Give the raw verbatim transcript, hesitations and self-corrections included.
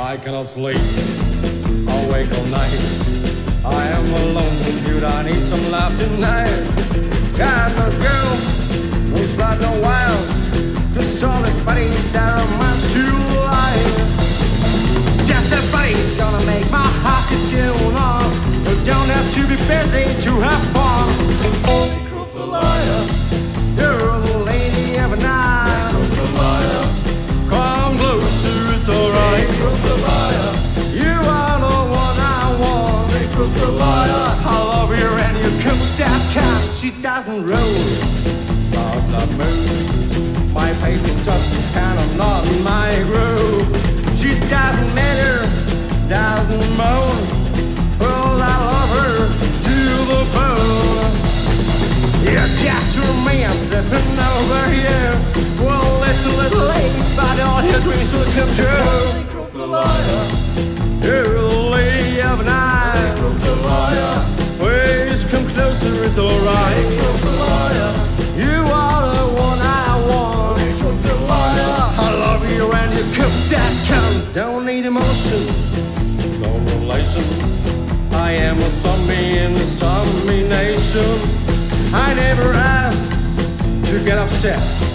I cannot sleep, awake all night. I am alone with you, I need some love tonight. Got a girl who's got no wild, just all this buddies out of my shoe line. Just a buddy's gonna make my heart get on. You don't have to be busy to have fun. You're the lady of a night. Come closer, it's alright. You are the one I want. I love you and you come that kind. She doesn't roll, not the moon. My pace is just kind of not my groove. She doesn't matter, doesn't moan. Well, I love her to the bone. You're just romance, there's over here. Well, it's a little late, but all your dreams will come true. You're the lady of the night. Please come closer, it's alright. You are the one I want. I love you and you come that count. Don't need emotion, no relation. I am a zombie in the zombie nation. I never asked to get obsessed.